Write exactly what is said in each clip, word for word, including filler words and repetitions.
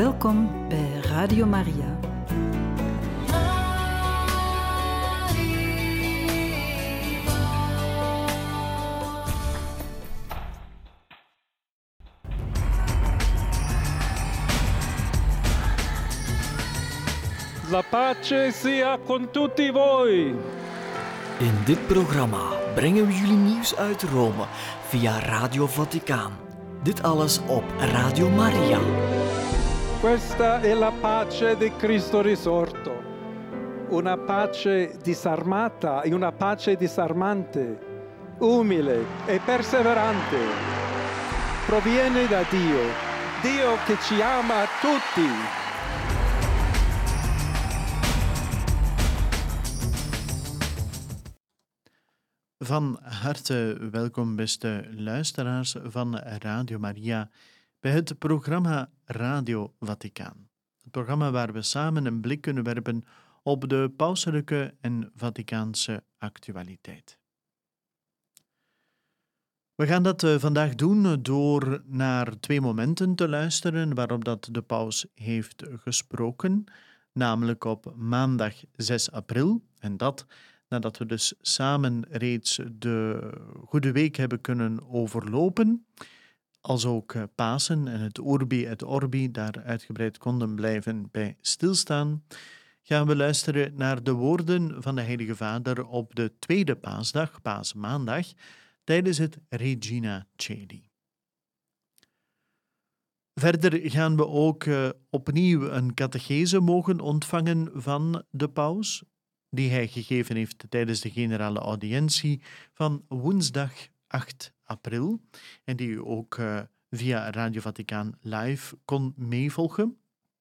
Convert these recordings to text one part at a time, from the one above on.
Welkom bij Radio Maria. La pace sia con tutti voi. In dit programma brengen we jullie nieuws uit Rome via Radio Vaticaan. Dit alles op Radio Maria. Questa è la pace di Cristo risorto. Una pace disarmata e una pace disarmante, umile e perseverante. Proviene da Dio, Dio che ci ama tutti. Van harte welkom, beste luisteraars van Radio Maria, bij het programma Radio Vaticaan. Het programma waar we samen een blik kunnen werpen op de pauselijke en Vaticaanse actualiteit. We gaan dat vandaag doen door naar twee momenten te luisteren waarop dat de paus heeft gesproken, namelijk op maandag zes april, en dat nadat we dus samen reeds de Goede Week hebben kunnen overlopen, als ook Pasen en het Urbi et Orbi daar uitgebreid konden blijven bij stilstaan, gaan we luisteren naar de woorden van de Heilige Vader op de tweede paasdag, paasmaandag, tijdens het Regina Coeli. Verder gaan we ook uh, opnieuw een catechese mogen ontvangen van de paus, die hij gegeven heeft tijdens de generale audiëntie van woensdag acht april en die u ook uh, via Radio Vaticaan live kon meevolgen.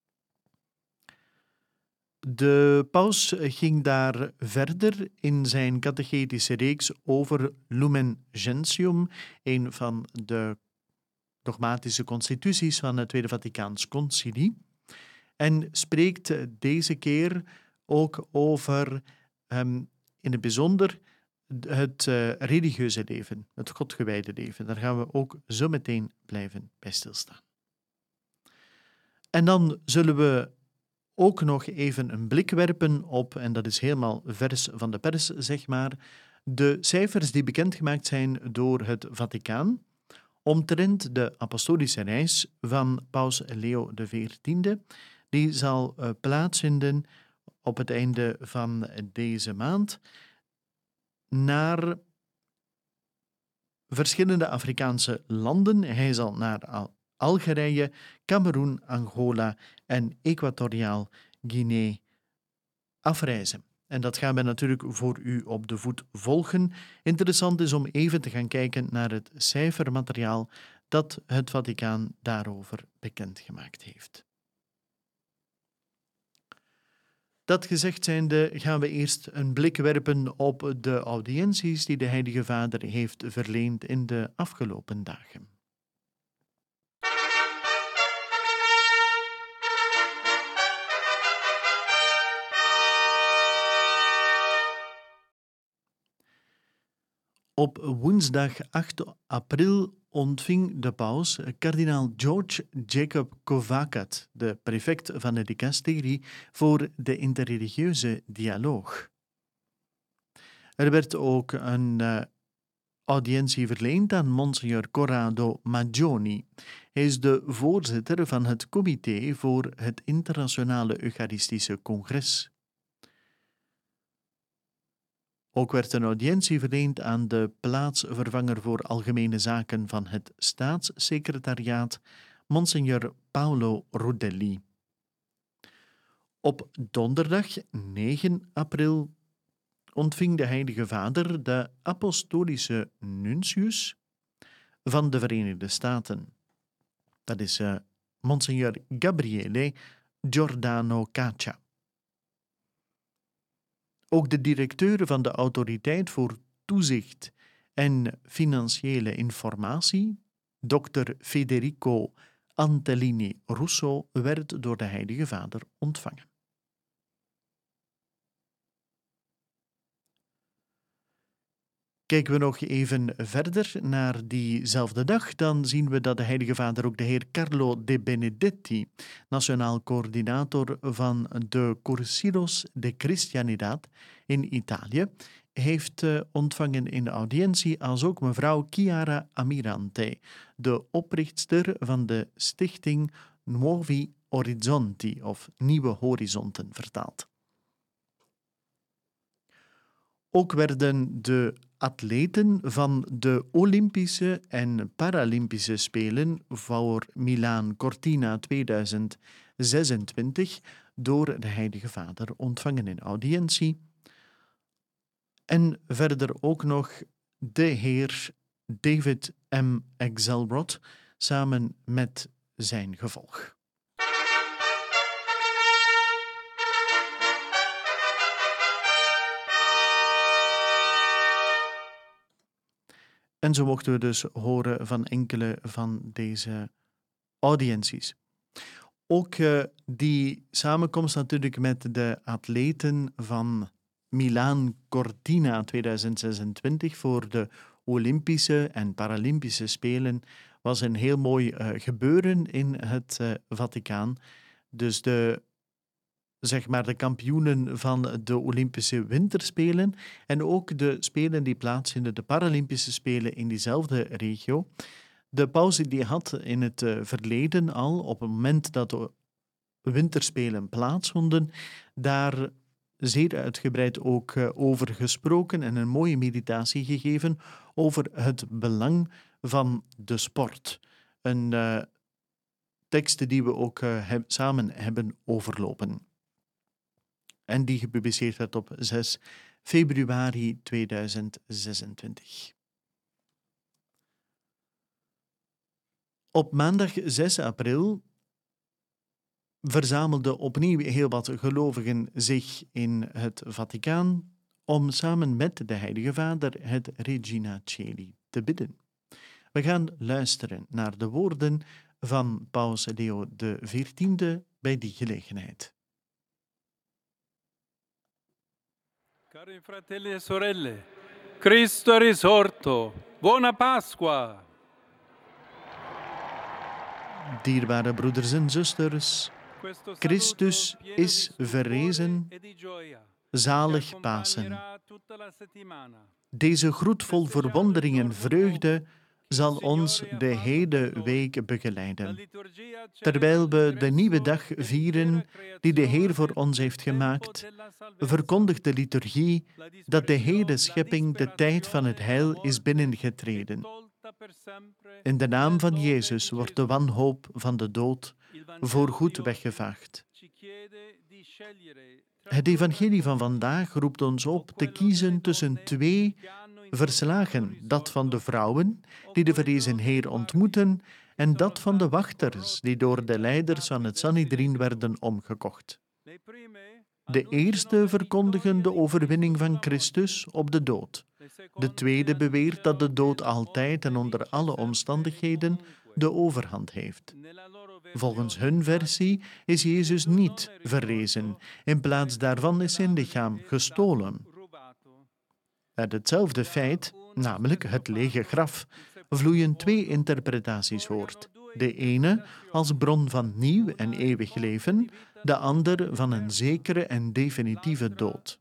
De paus ging daar verder in zijn catechetische reeks over Lumen Gentium, een van de dogmatische constituties van het Tweede Vaticaans Concilie, en spreekt deze keer ook over, um, in het bijzonder, het uh, religieuze leven, het godgewijde leven. Daar gaan we ook zo meteen blijven bij stilstaan. En dan zullen we ook nog even een blik werpen op, en dat is helemaal vers van de pers, zeg maar, de cijfers die bekendgemaakt zijn door het Vaticaan omtrent de apostolische reis van paus Leo de veertiende. Die zal uh, plaatsvinden op het einde van deze maand naar verschillende Afrikaanse landen. Hij zal naar Al- Algerije, Cameroen, Angola en Equatoriaal Guinea afreizen. En dat gaan we natuurlijk voor u op de voet volgen. Interessant is om even te gaan kijken naar het cijfermateriaal dat het Vaticaan daarover bekendgemaakt heeft. Dat gezegd zijnde gaan we eerst een blik werpen op de audiënties die de Heilige Vader heeft verleend in de afgelopen dagen. Op woensdag acht april ontving de paus kardinaal George Jacob Kovakat, de prefect van de dicasterie voor de interreligieuze dialoog. Er werd ook een uh, audiëntie verleend aan Monsignor Corrado Maggioni. Hij is de voorzitter van het comité voor het Internationale Eucharistische Congres. Ook werd een audiëntie verleend aan de plaatsvervanger voor algemene zaken van het staatssecretariaat, Monsignor Paolo Rudelli. Op donderdag negen april ontving de Heilige Vader de apostolische nuntius van de Verenigde Staten. Dat is uh, Monsignor Gabriele Giordano Caccia. Ook de directeur van de Autoriteit voor Toezicht en Financiële Informatie, dokter Federico Antellini Russo, werd door de Heilige Vader ontvangen. Kijken we nog even verder naar diezelfde dag, dan zien we dat de Heilige Vader ook de heer Carlo De Benedetti, nationaal coördinator van de Cursillos de Cristianidad in Italië, heeft uh, ontvangen in de audiëntie, als ook mevrouw Chiara Amirante, de oprichtster van de stichting Nuovi Orizzonti, of Nieuwe Horizonten vertaald. Ook werden de atleten van de Olympische en Paralympische Spelen voor Milaan Cortina tweeduizend zesentwintig door de Heilige Vader ontvangen in audiëntie. En verder ook nog de heer David M. Axelrod samen met zijn gevolg. En zo mochten we dus horen van enkele van deze audiënties. Ook uh, die samenkomst natuurlijk met de atleten van Milaan Cortina tweeduizend zesentwintig voor de Olympische en Paralympische Spelen was een heel mooi uh, gebeuren in het uh, Vaticaan. Dus de, zeg maar, de kampioenen van de Olympische Winterspelen en ook de Spelen die plaatsvinden, de Paralympische Spelen in diezelfde regio. De paus die had in het uh, verleden al, op het moment dat de Winterspelen plaatsvonden, daar zeer uitgebreid ook uh, over gesproken en een mooie meditatie gegeven over het belang van de sport. Een uh, tekst die we ook uh, heb, samen hebben overlopen. En die gepubliceerd werd op zes februari tweeduizend zesentwintig. Op maandag zes april verzamelden opnieuw heel wat gelovigen zich in het Vaticaan om samen met de Heilige Vader het Regina Coeli te bidden. We gaan luisteren naar de woorden van Paus Leo de veertiende bij die gelegenheid. Cari fratelli e sorelle, Cristo è risorto, buona Pasqua! Dierbare broeders en zusters, Christus is verrezen, zalig Pasen. Deze groet vol verwondering en vreugde zal ons de hele week begeleiden. Terwijl we de nieuwe dag vieren die de Heer voor ons heeft gemaakt, verkondigt de liturgie dat de hele schepping de tijd van het heil is binnengetreden. In de naam van Jezus wordt de wanhoop van de dood voorgoed weggevaagd. Het evangelie van vandaag roept ons op te kiezen tussen twee verslagen, dat van de vrouwen die de verrezen Heer ontmoeten en dat van de wachters die door de leiders van het Sanhedrin werden omgekocht. De eerste verkondigen de overwinning van Christus op de dood. De tweede beweert dat de dood altijd en onder alle omstandigheden de overhand heeft. Volgens hun versie is Jezus niet verrezen. In plaats daarvan is zijn lichaam gestolen. Uit hetzelfde feit, namelijk het lege graf, vloeien twee interpretaties voort. De ene als bron van nieuw en eeuwig leven, de ander van een zekere en definitieve dood.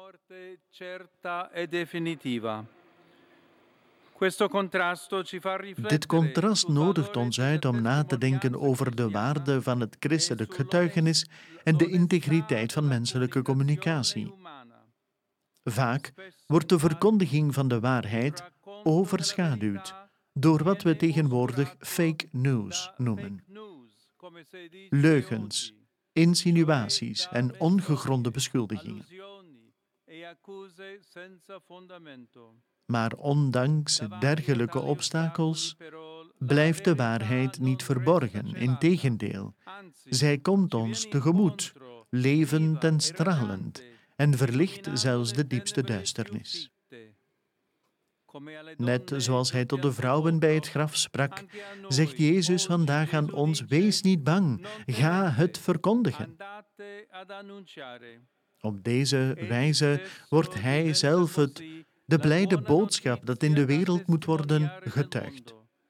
Dit contrast nodigt ons uit om na te denken over de waarde van het christelijk getuigenis en de integriteit van menselijke communicatie. Vaak wordt de verkondiging van de waarheid overschaduwd door wat we tegenwoordig fake news noemen. Leugens, insinuaties en ongegronde beschuldigingen. Maar ondanks dergelijke obstakels blijft de waarheid niet verborgen. Integendeel, zij komt ons tegemoet, levend en stralend, en verlicht zelfs de diepste duisternis. Net zoals hij tot de vrouwen bij het graf sprak, zegt Jezus vandaag aan ons: wees niet bang, ga het verkondigen. Op deze wijze wordt hij zelf het de blijde boodschap dat in de wereld moet worden getuigd.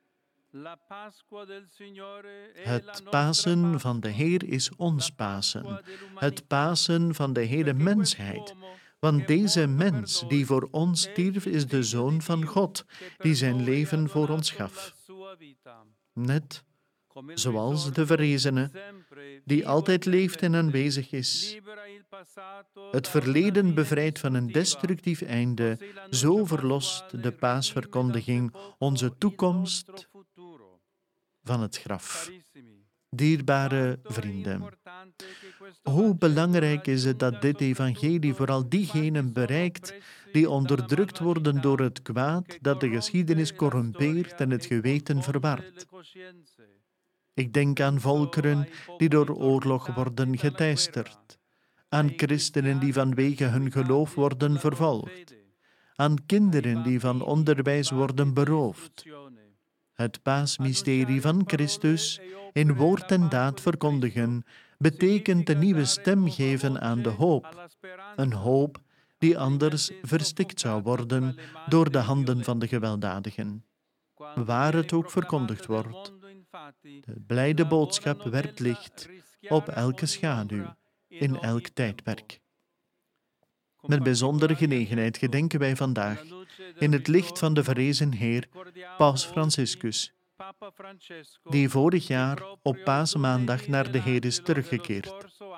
Het Pasen van de Heer is ons Pasen, het Pasen van de hele mensheid. Want deze mens die voor ons stierf, is de Zoon van God, die zijn leven voor ons gaf. Net zoals de verrezene, die altijd leeft en aanwezig is. Het verleden bevrijdt van een destructief einde, zo verlost de paasverkondiging onze toekomst van het graf. Dierbare vrienden, hoe belangrijk is het dat dit evangelie vooral diegenen bereikt die onderdrukt worden door het kwaad dat de geschiedenis corrumpeert en het geweten verward. Ik denk aan volkeren die door oorlog worden geteisterd, aan christenen die vanwege hun geloof worden vervolgd, aan kinderen die van onderwijs worden beroofd. Het paasmysterie van Christus in woord en daad verkondigen betekent een nieuwe stem geven aan de hoop, een hoop die anders verstikt zou worden door de handen van de gewelddadigen. Waar het ook verkondigd wordt, de blijde boodschap werpt licht op elke schaduw, in elk tijdperk. Met bijzondere genegenheid gedenken wij vandaag, in het licht van de verrezen Heer, Paus Franciscus, die vorig jaar op Paasmaandag naar de Heer is teruggekeerd.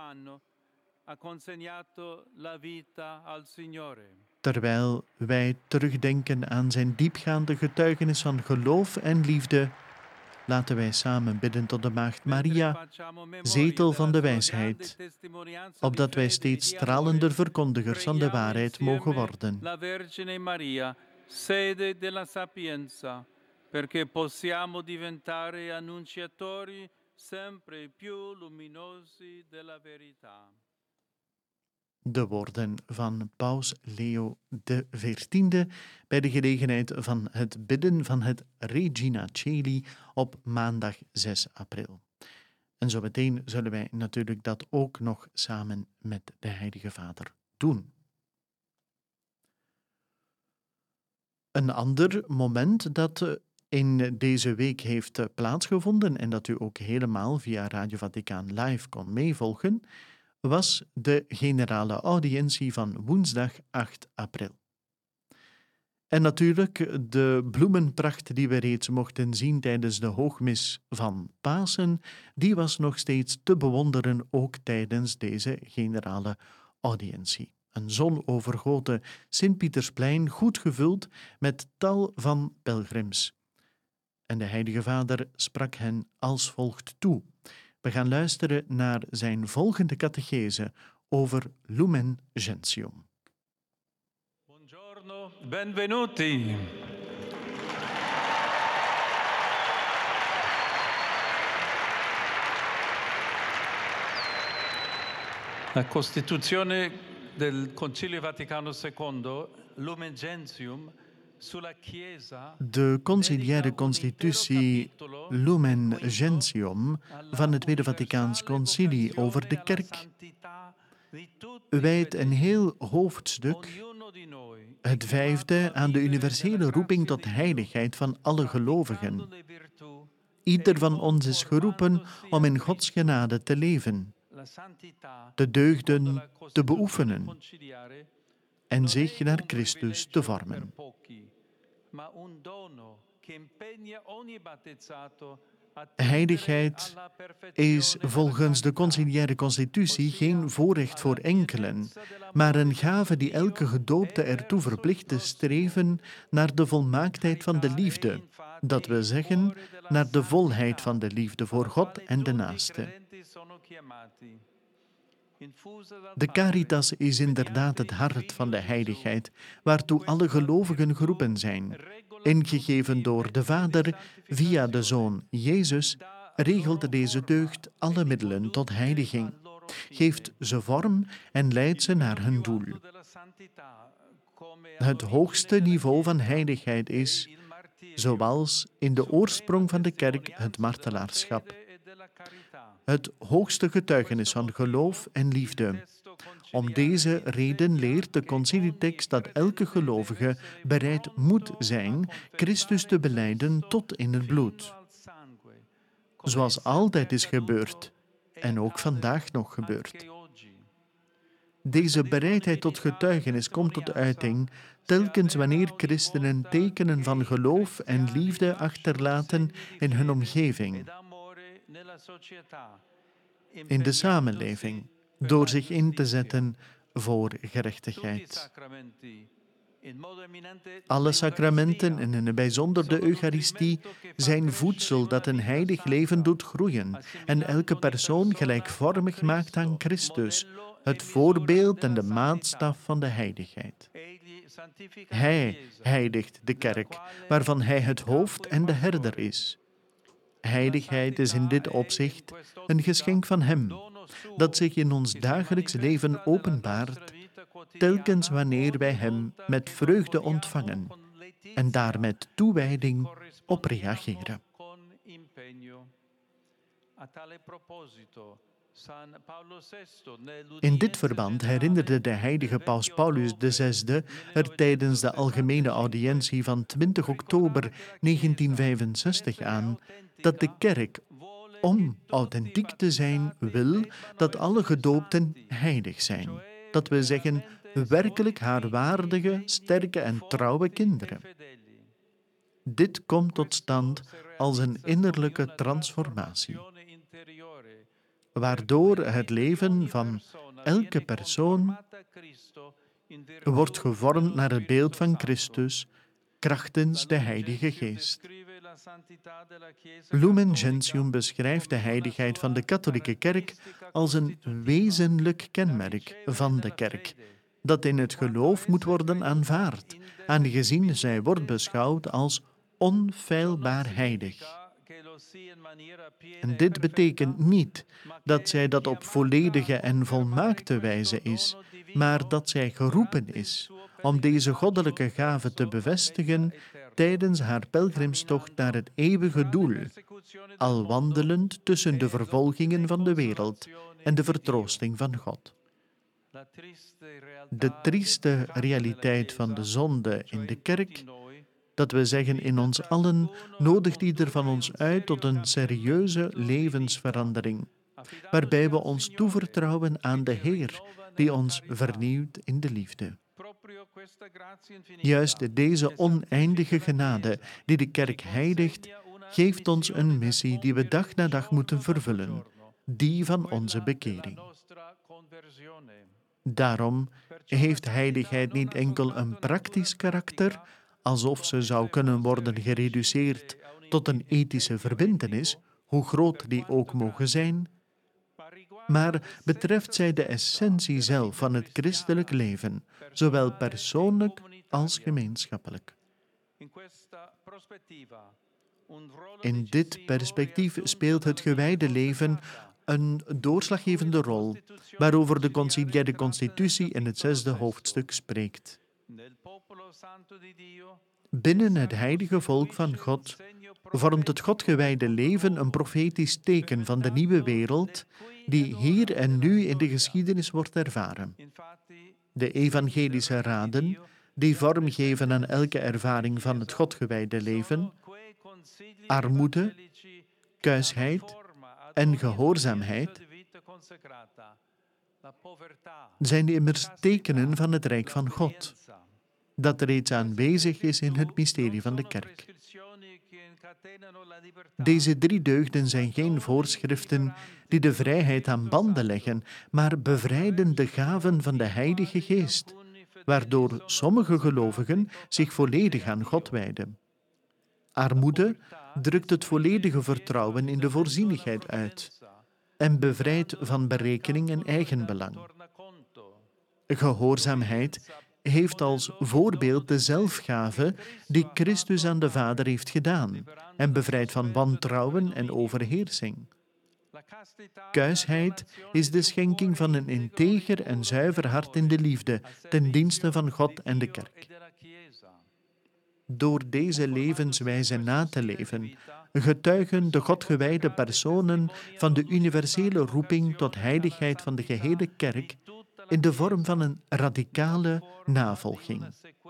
Terwijl wij terugdenken aan zijn diepgaande getuigenis van geloof en liefde, laten wij samen bidden tot de Maagd Maria, zetel van de wijsheid, opdat wij steeds stralender verkondigers van de waarheid mogen worden. La Vergine Maria, sede della sapienza, perché possiamo diventare annunciatori sempre più luminosi della verità. De woorden van Paus Leo de veertiende bij de gelegenheid van het bidden van het Regina Coeli op maandag zes april. En zo meteen zullen wij natuurlijk dat ook nog samen met de Heilige Vader doen. Een ander moment dat in deze week heeft plaatsgevonden en dat u ook helemaal via Radio Vaticaan live kon meevolgen, was de generale audiëntie van woensdag acht april. En natuurlijk de bloemenpracht die we reeds mochten zien tijdens de hoogmis van Pasen, die was nog steeds te bewonderen ook tijdens deze generale audiëntie. Een zonovergoten Sint-Pietersplein goed gevuld met tal van pelgrims. En de Heilige Vader sprak hen als volgt toe. We gaan luisteren naar zijn volgende catechese over Lumen Gentium. Buongiorno, benvenuti. La Costituzione del Concilio Vaticano secondo, Lumen Gentium, de conciliaire constitutie Lumen Gentium van het Tweede Vaticaans Concilie over de kerk wijdt een heel hoofdstuk, het vijfde, aan de universele roeping tot heiligheid van alle gelovigen. Ieder van ons is geroepen om in Gods genade te leven, de deugden te beoefenen en zich naar Christus te vormen. Heiligheid is volgens de conciliaire constitutie geen voorrecht voor enkelen, maar een gave die elke gedoopte ertoe verplicht te streven naar de volmaaktheid van de liefde, dat wil zeggen, naar de volheid van de liefde voor God en de naaste. De caritas is inderdaad het hart van de heiligheid, waartoe alle gelovigen geroepen zijn. Ingegeven door de Vader, via de Zoon Jezus, regelt deze deugd alle middelen tot heiliging, geeft ze vorm en leidt ze naar hun doel. Het hoogste niveau van heiligheid is, zoals in de oorsprong van de kerk, het martelaarschap. Het hoogste getuigenis van geloof en liefde, Om deze reden leert de concilietekst dat elke gelovige bereid moet zijn Christus te belijden tot in het bloed. Zoals altijd is gebeurd en ook vandaag nog gebeurt. Deze bereidheid tot getuigenis komt tot uiting telkens wanneer christenen tekenen van geloof en liefde achterlaten in hun omgeving, in de samenleving, door zich in te zetten voor gerechtigheid. Alle sacramenten en in het bijzonder de Eucharistie zijn voedsel dat een heilig leven doet groeien en elke persoon gelijkvormig maakt aan Christus, het voorbeeld en de maatstaf van de heiligheid. Hij heiligt de kerk, waarvan hij het hoofd en de herder is. Heiligheid is in dit opzicht een geschenk van hem, dat zich in ons dagelijks leven openbaart, telkens wanneer wij hem met vreugde ontvangen en daar met toewijding op reageren. In dit verband herinnerde de heilige paus Paulus de zesde er tijdens de algemene audiëntie van twintig oktober negentien vijfenzestig aan dat de kerk, om authentiek te zijn, wil dat alle gedoopten heilig zijn. Dat we zeggen, werkelijk haar waardige, sterke en trouwe kinderen. Dit komt tot stand als een innerlijke transformatie, waardoor het leven van elke persoon wordt gevormd naar het beeld van Christus, krachtens de Heilige Geest. Lumen Gentium beschrijft de heiligheid van de katholieke kerk als een wezenlijk kenmerk van de kerk, dat in het geloof moet worden aanvaard, aangezien zij wordt beschouwd als onfeilbaar heilig. En dit betekent niet dat zij dat op volledige en volmaakte wijze is, maar dat zij geroepen is om deze goddelijke gave te bevestigen tijdens haar pelgrimstocht naar het eeuwige doel, al wandelend tussen de vervolgingen van de wereld en de vertroosting van God. De trieste realiteit van de zonde in de kerk, dat we zeggen in ons allen, nodigt ieder van ons uit tot een serieuze levensverandering, waarbij we ons toevertrouwen aan de Heer, die ons vernieuwt in de liefde. Juist deze oneindige genade die de kerk heiligt, geeft ons een missie die we dag na dag moeten vervullen, die van onze bekering. Daarom heeft heiligheid niet enkel een praktisch karakter, alsof ze zou kunnen worden gereduceerd tot een ethische verbintenis, hoe groot die ook mogen zijn, maar betreft zij de essentie zelf van het christelijk leven, zowel persoonlijk als gemeenschappelijk. In dit perspectief speelt het gewijde leven een doorslaggevende rol, waarover de conciliaire constitutie in het zesde hoofdstuk spreekt. Binnen het heilige volk van God vormt het Godgewijde leven een profetisch teken van de nieuwe wereld die hier en nu in de geschiedenis wordt ervaren. De evangelische raden, die vorm geven aan elke ervaring van het Godgewijde leven, armoede, kuisheid en gehoorzaamheid, zijn immers tekenen van het Rijk van God, dat reeds aanwezig is in het mysterie van de kerk. Deze drie deugden zijn geen voorschriften die de vrijheid aan banden leggen, maar bevrijden de gaven van de Heilige Geest, waardoor sommige gelovigen zich volledig aan God wijden. Armoede drukt het volledige vertrouwen in de voorzienigheid uit en bevrijdt van berekening en eigenbelang. Gehoorzaamheid heeft als voorbeeld de zelfgave die Christus aan de Vader heeft gedaan en bevrijdt van wantrouwen en overheersing. Kuisheid is de schenking van een integer en zuiver hart in de liefde ten dienste van God en de kerk. Door deze levenswijze na te leven, getuigen de godgewijde personen van de universele roeping tot heiligheid van de gehele kerk in de vorm van een radicale navolging.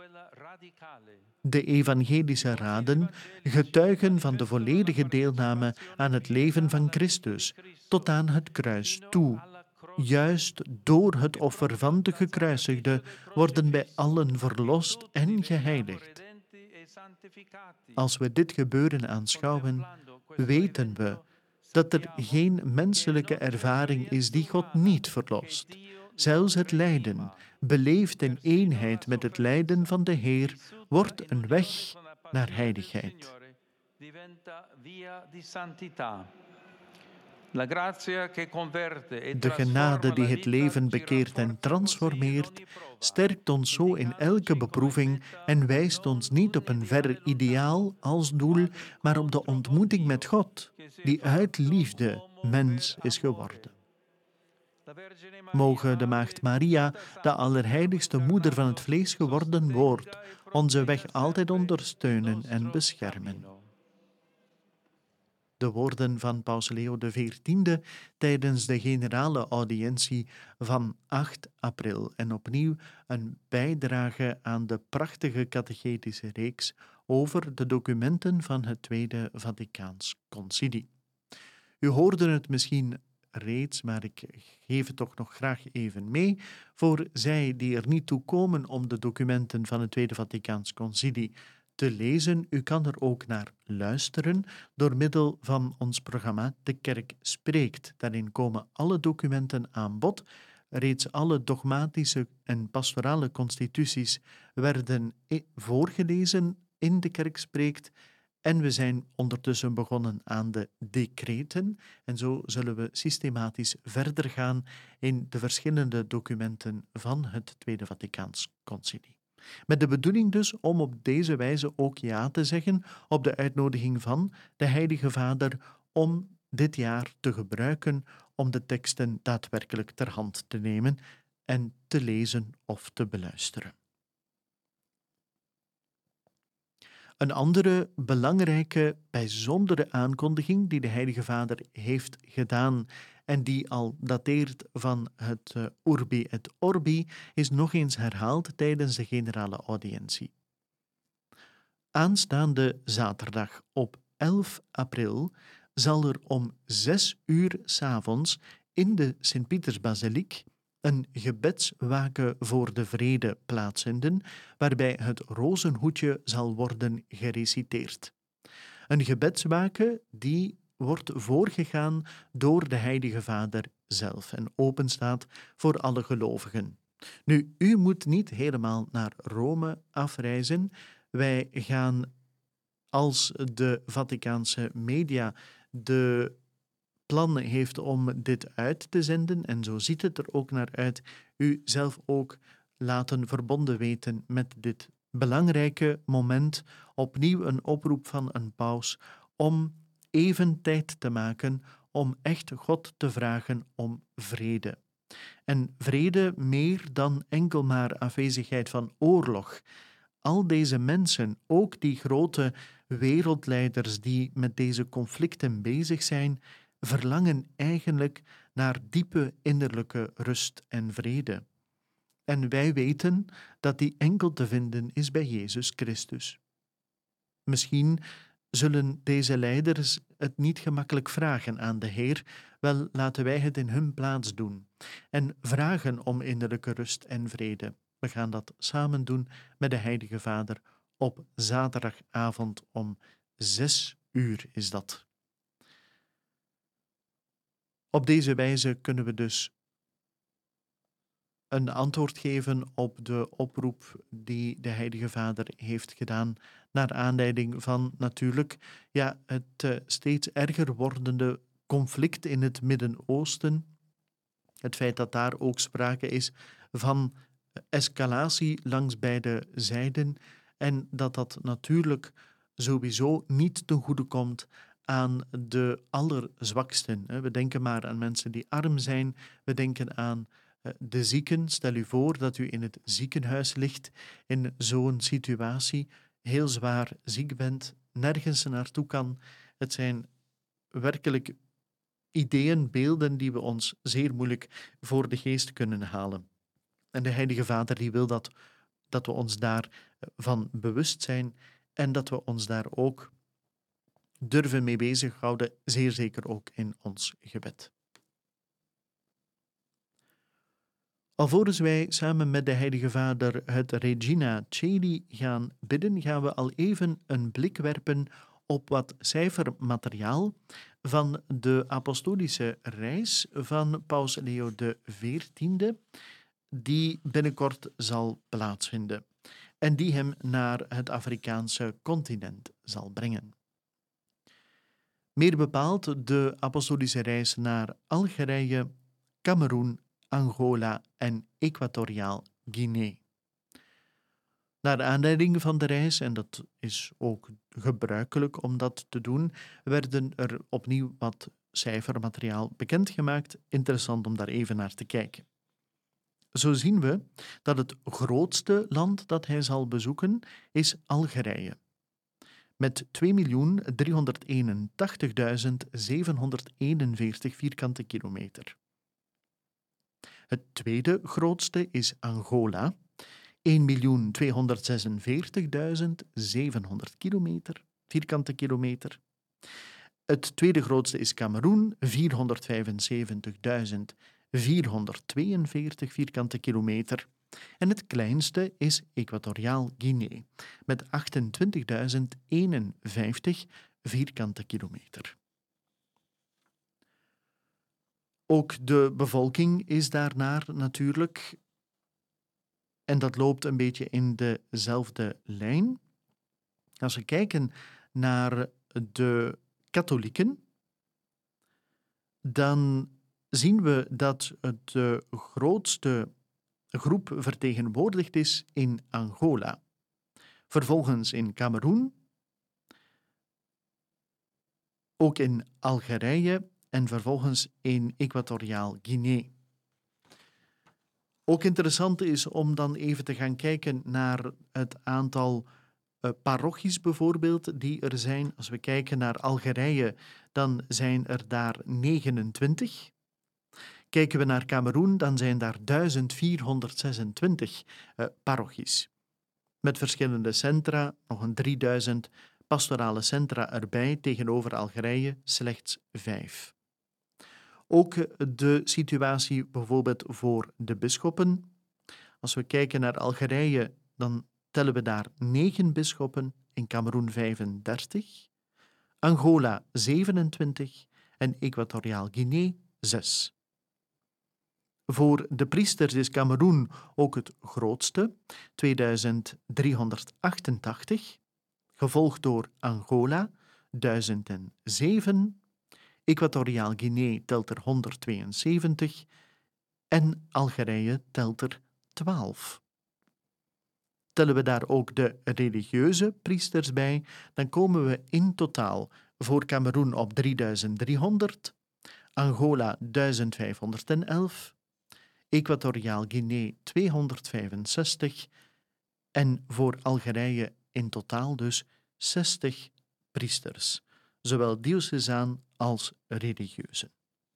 De evangelische raden getuigen van de volledige deelname aan het leven van Christus tot aan het kruis toe. Juist door het offer van de gekruisigde worden wij allen verlost en geheiligd. Als we dit gebeuren aanschouwen, weten we dat er geen menselijke ervaring is die God niet verlost. Zelfs het lijden, beleefd in eenheid met het lijden van de Heer, wordt een weg naar heiligheid. De genade die het leven bekeert en transformeert, sterkt ons zo in elke beproeving en wijst ons niet op een ver ideaal als doel, maar op de ontmoeting met God, die uit liefde mens is geworden. Mogen de Maagd Maria, de allerheiligste moeder van het vlees geworden woord, onze weg altijd ondersteunen en beschermen. De woorden van Paus Leo de veertiende tijdens de generale audiëntie van acht april en opnieuw een bijdrage aan de prachtige catechetische reeks over de documenten van het Tweede Vaticaans Concilie. U hoorde het misschien reeds, maar ik geef het toch nog graag even mee voor zij die er niet toe komen om de documenten van het Tweede Vaticaans Concilie te lezen. U kan er ook naar luisteren door middel van ons programma De Kerk Spreekt. Daarin komen alle documenten aan bod. Reeds alle dogmatische en pastorale constituties werden voorgelezen in De Kerk Spreekt. En we zijn ondertussen begonnen aan de decreten. En zo zullen we systematisch verder gaan in de verschillende documenten van het Tweede Vaticaans Concilie. Met de bedoeling dus om op deze wijze ook ja te zeggen op de uitnodiging van de Heilige Vader om dit jaar te gebruiken om de teksten daadwerkelijk ter hand te nemen en te lezen of te beluisteren. Een andere belangrijke, bijzondere aankondiging die de Heilige Vader heeft gedaan en die al dateert van het uh, Urbi et Orbi, is nog eens herhaald tijdens de generale audiëntie. Aanstaande zaterdag op elf april zal er om zes uur 's avonds in de Sint-Pietersbasiliek een gebedswaken voor de vrede plaatsvinden, waarbij het rozenhoedje zal worden gereciteerd. Een gebedswaken die wordt voorgegaan door de Heilige Vader zelf en openstaat voor alle gelovigen. Nu, u moet niet helemaal naar Rome afreizen. Wij gaan, als de Vaticaanse media de plan heeft om dit uit te zenden, en zo ziet het er ook naar uit, u zelf ook laten verbonden weten met dit belangrijke moment, opnieuw een oproep van een paus om even tijd te maken om echt God te vragen om vrede. En vrede meer dan enkel maar afwezigheid van oorlog. Al deze mensen, ook die grote wereldleiders die met deze conflicten bezig zijn, verlangen eigenlijk naar diepe innerlijke rust en vrede. En wij weten dat die enkel te vinden is bij Jezus Christus. Misschien zullen deze leiders het niet gemakkelijk vragen aan de Heer, wel laten wij het in hun plaats doen en vragen om innerlijke rust en vrede. We gaan dat samen doen met de Heilige Vader op zaterdagavond om zes uur is dat. Op deze wijze kunnen we dus een antwoord geven op de oproep die de Heilige Vader heeft gedaan naar aanleiding van natuurlijk ja, het uh, steeds erger wordende conflict in het Midden-Oosten. Het feit dat daar ook sprake is van escalatie langs beide zijden en dat dat natuurlijk sowieso niet ten goede komt aan de allerzwaksten. We denken maar aan mensen die arm zijn, we denken aan de zieken. Stel u voor dat u in het ziekenhuis ligt in zo'n situatie, heel zwaar ziek bent, nergens naartoe kan. Het zijn werkelijk ideeën, beelden die we ons zeer moeilijk voor de geest kunnen halen. En de Heilige Vader die wil dat, dat we ons daarvan bewust zijn en dat we ons daar ook durven mee bezighouden, zeer zeker ook in ons gebed. Alvorens wij samen met de Heilige Vader het Regina Coeli gaan bidden, gaan we al even een blik werpen op wat cijfermateriaal van de apostolische reis van Paus Leo de veertiende, die binnenkort zal plaatsvinden en die hem naar het Afrikaanse continent zal brengen. Meer bepaald de apostolische reis naar Algerije, Kameroen, Angola en Equatoriaal Guinea. Naar aanleiding van de reis, en dat is ook gebruikelijk om dat te doen, werden er opnieuw wat cijfermateriaal bekendgemaakt. Interessant om daar even naar te kijken. Zo zien we dat het grootste land dat hij zal bezoeken is Algerije, met twee miljoen driehonderdeenentachtigduizend zevenhonderdeenenveertig vierkante kilometer. Het tweede grootste is Angola, één miljoen tweehonderdzesenveertigduizend zevenhonderd vierkante kilometer. Het tweede grootste is Kameroen, vierhonderdvijfenzeventigduizend vierhonderdtweeënveertig vierkante kilometer. En het kleinste is Equatoriaal Guinea, met achtentwintigduizend eenenvijftig vierkante kilometer. Ook de bevolking is daarnaar natuurlijk, en dat loopt een beetje in dezelfde lijn. Als we kijken naar de katholieken, dan zien we dat de grootste groep vertegenwoordigd is in Angola, vervolgens in Kameroen, ook in Algerije en vervolgens in Equatoriaal Guinea. Ook interessant is om dan even te gaan kijken naar het aantal uh, parochies bijvoorbeeld die er zijn. Als we kijken naar Algerije, dan zijn er daar negenentwintig. Kijken we naar Kameroen, dan zijn daar duizend vierhonderdzesentwintig uh, parochies. Met verschillende centra, nog een drieduizend pastorale centra erbij, tegenover Algerije slechts vijf. Ook de situatie bijvoorbeeld voor de bisschoppen. Als we kijken naar Algerije, dan tellen we daar negen bisschoppen, in Kameroen vijfendertig, Angola zevenentwintig en Equatoriaal Guinea zes. Voor de priesters is Kameroen ook het grootste, tweeduizend driehonderdachtentachtig, gevolgd door Angola, duizend zeven, Equatoriaal Guinea telt er honderdtweeënzeventig en Algerije telt er twaalf. Tellen we daar ook de religieuze priesters bij, dan komen we in totaal voor Kameroen op drieduizend driehonderd, Angola duizend vijfhonderdelf, Equatoriaal Guinea tweehonderdvijfenzestig en voor Algerije in totaal dus zestig priesters, zowel diocesaan als religieuze.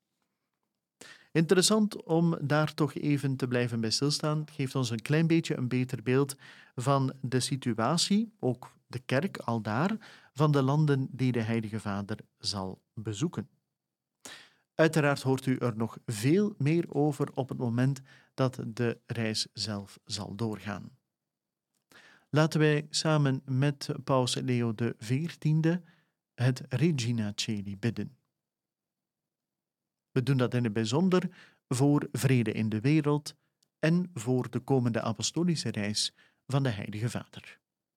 Interessant om daar toch even te blijven bij stilstaan. Het geeft ons een klein beetje een beter beeld van de situatie, ook de kerk al daar, van de landen die de Heilige Vader zal bezoeken. Uiteraard hoort u er nog veel meer over op het moment dat de reis zelf zal doorgaan. Laten wij samen met Paus Leo de veertiende het Regina Coeli bidden. We doen dat in het bijzonder voor vrede in de wereld en voor de komende apostolische reis van de Heilige Vader.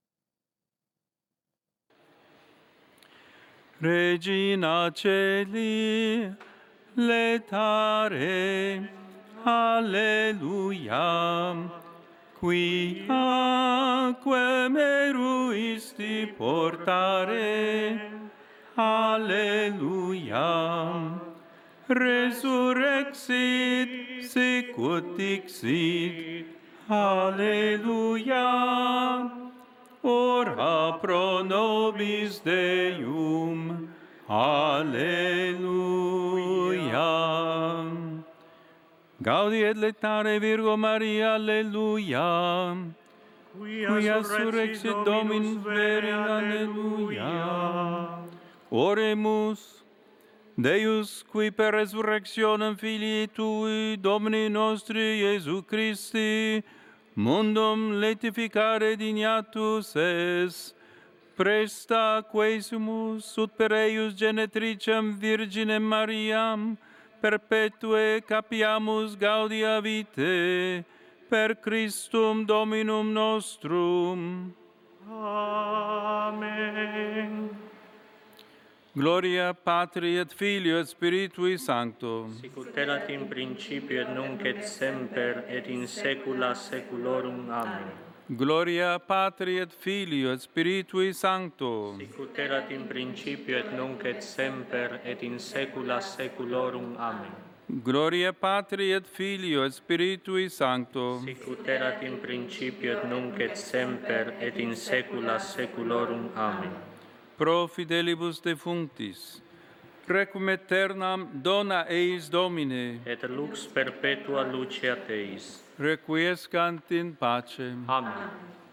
Regina Coeli, letare, alleluia, qui aquae meruisti portare, alleluia. Resurrexit, sicut dixit, alleluia. Ora pro nobis Deum, alleluia. Gaudi et laetare Virgo Maria, alleluia. Quia surrexit Dominus veri, alleluia. Oremus. Deus, qui per resurrectionem Filii Tui, Domini nostri Iesu Christi, mundum laetificare dignatus es, presta quesumus ut per eius genetricem Virginem Mariam, perpetue capiamus gaudia vitae, per Christum Dominum nostrum. Amen. Gloria Patri et Filio et Spiritui Sancto. Sicut erat in principio et nunc et semper et in saecula saeculorum. Amen. Gloria Patri et Filio et Spiritui Sancto. Sicut erat in principio et nunc et semper et in saecula saeculorum. Amen. Gloria Patri et Filio et Spiritui Sancto. Sicut erat in principio et nunc et semper et in saecula saeculorum. Amen. Pro fidelibus defunctis, requiem aeternam dona eis Domine, Et lux perpetua luceat eis. requiescant in pace. Amen.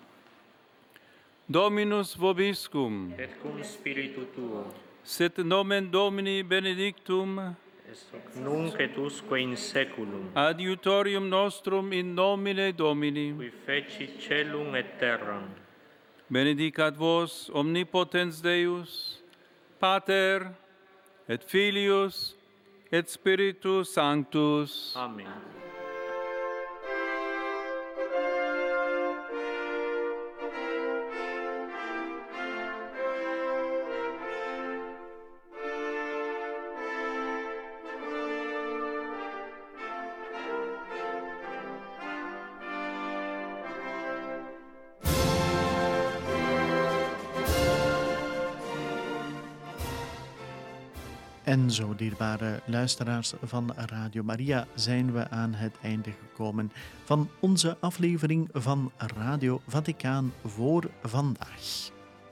Dominus vobiscum, Et cum spiritu tuo, sit nomen Domini benedictum, est hoc nunc et usque in saeculum, adiutorium nostrum in nomine Domini. qui fecit caelum et terram. Benedicat vos omnipotens Deus, Pater et Filius et Spiritus Sanctus. Amen. En zo, dierbare luisteraars van Radio Maria, zijn we aan het einde gekomen van onze aflevering van Radio Vaticaan voor vandaag.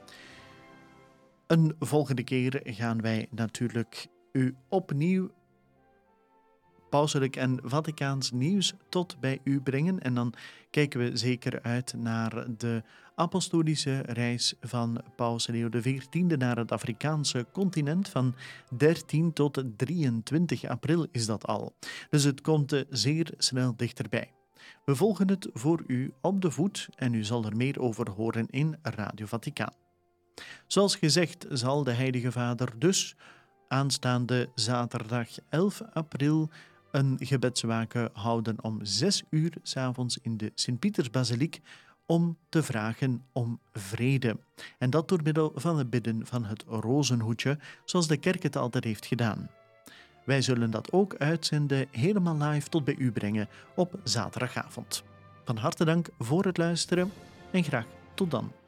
Een volgende keer gaan wij natuurlijk u opnieuw pauselijk en Vaticaans nieuws tot bij u brengen. En dan kijken we zeker uit naar de apostolische reis van Paus Leo de veertiende naar het Afrikaanse continent. Van dertien tot drieëntwintig april is dat al. Dus het komt zeer snel dichterbij. We volgen het voor u op de voet en u zal er meer over horen in Radio Vaticaan. Zoals gezegd zal de Heilige Vader dus aanstaande zaterdag elf april een gebedswaken houden om zes uur 's avonds in de Sint-Pietersbasiliek om te vragen om vrede. En dat door middel van het bidden van het rozenhoedje, zoals de kerk het altijd heeft gedaan. Wij zullen dat ook uitzenden, helemaal live tot bij u brengen op zaterdagavond. Van harte dank voor het luisteren en graag tot dan.